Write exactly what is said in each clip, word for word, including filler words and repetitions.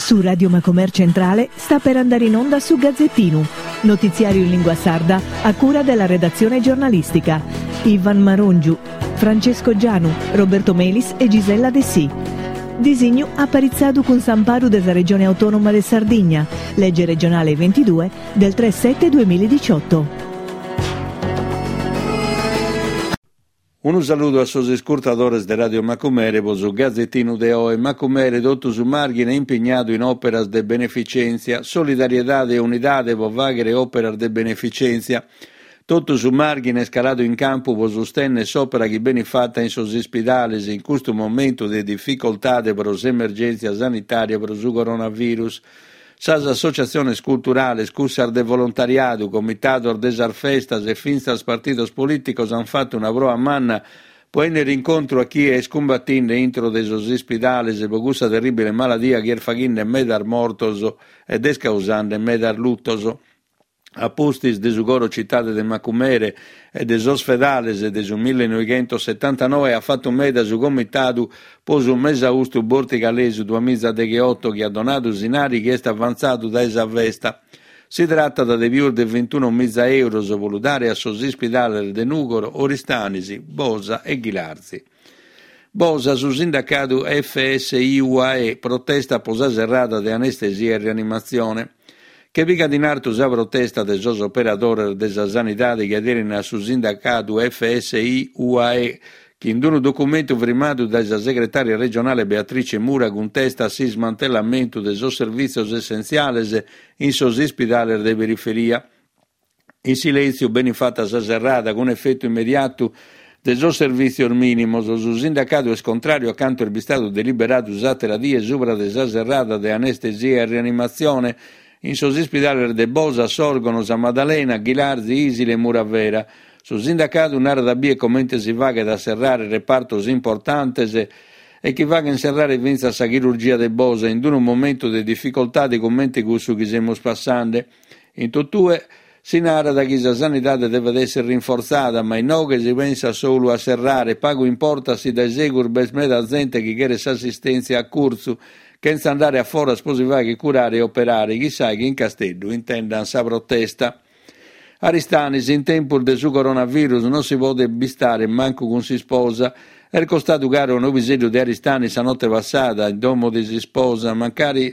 Su Radio Macomer Centrale sta per andare in onda su Gazzettino, notiziario in lingua sarda a cura della redazione giornalistica. Ivan Marongiu, Francesco Gianu, Roberto Melis e Gisella De Sì. Disegno apparizzado con Samparu della Regione Autonoma de Sardigna, legge regionale ventidue del tre sette duemiladiciotto. Un saluto a sos ascoltadores de Radio Macomere, su Gazzettino de Oe. Macomere, dotto su margine, impegnato in operas de beneficencia, solidariedade e unidade vo vagere operas de beneficencia. Tutto su margine, scalato in campo, vo sostenne s'opera che bene fatta in sos ospedales in questo momento di difficoltà per l'emergenza sanitaria per il coronavirus. Sas associazioni culturali, scussar de volontariato, comitato desar festas e finstas partidos politicos han fatto una proa manna poi nel rincontro a chi è scombattendo intro de sos ospedales e bogussa terribile maladia che er faghinne medar mortoso e descausande medar luttoso. A postis de Sugoro citate de Macumere e de Osfedales e de su millenovecentosettantanove ha fatto meda su comitato poso un mese austu borti galesu duemiza otto che ha donato sinari che è avanzato da esa vesta. Si tratta da de più de ventuno mila euro volutari a sos ospedali de Nugoro, Oristanisi, Bosa e Ghilarzi. Bosa su sindacato F S I U A E protesta posa serrata de anestesia e rianimazione. Che viga di narto sa protesta de sos operatori della sanità che aderino su sindacato F S I U A E che in un documento firmato dalla segretaria regionale Beatrice Mura contesta si smantellamento dei sos servizi essenziali in sos ospedali de periferia. In silenzio ben fatta sa serrata con effetto immediato del sos servizi minimos, su sindacato è contrario accanto al bistato deliberato usate la die sopra de sa serrata de anestesia e rianimazione in sos ospedali de Bosa, Sorgono, San Maddalena, Ghilarzi, Isile e Muravera. Su sindacato un'area da bie commente si va che da serrare repartos importantes e che va a serrare vinza sa chirurgia de Bosa in un momento di difficoltà di commenti gussu che siamo passando. In tuttue si narra da chi la sanità deve essere rinforzata, ma in no che si pensa solo a serrare, pago importa si da eseguir besmeda gente che chiede assistenza a corso, che senza andare a fora sposivare che curare e operare, chissà che in Castello intendan sa protesta. Aristanis, in tempo del suo coronavirus, non si può bistare manco con si sposa. Er costato caro un episodio di Aristanis a notte passata, in domo di si sposa, mancari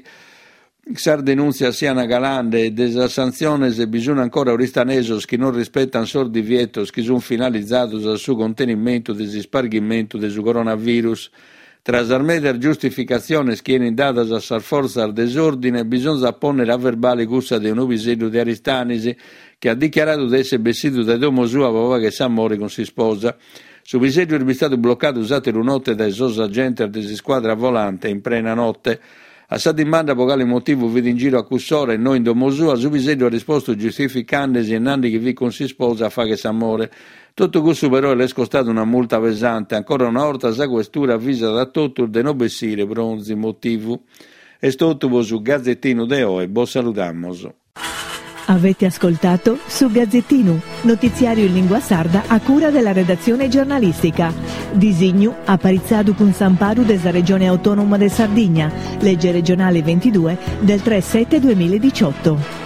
xar denunzia siano galande e desa sanzione se bisogna ancora aristanesos che non rispettano sordi vietos che sono finalizzati al suo contenimento del spargimento del suo coronavirus. Tras armeder giustificazione schiene dadas a sar forza al desordine, bisogna apporre a verbale gussa di un episodio di Aristanisi che ha dichiarato di essere vestito da domo sua papà che sa morire con si sposa. Su episodio è stato bloccato usato la notte dai sos agenti di squadra volante in plena notte. A sa domanda per quale motivo vede in giro a cussore e noi in domo sua, su episodio ha risposto giustificandosi e nandi che vi con si sposa fa che sa morire. Tutto questo però è scostato una multa pesante, ancora una volta sa questura avvisa da tutto il de non bessire bronzi motivo. E tutto su Gazzettino de Oe, buon salutamos. Avete ascoltato su Gazzettino, notiziario in lingua sarda a cura della redazione giornalistica. Disegno apparizzado con Samparu della Regione Autonoma de Sardigna, legge regionale ventidue del tre sette duemiladiciotto.